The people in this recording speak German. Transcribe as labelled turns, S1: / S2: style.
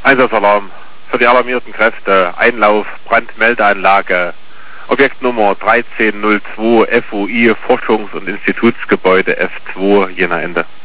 S1: Einsatzalarm für die alarmierten Kräfte, Einlauf, Brandmeldeanlage, Objekt Nummer 1302 FOI, Forschungs- und Institutsgebäude F2, Jena Ende.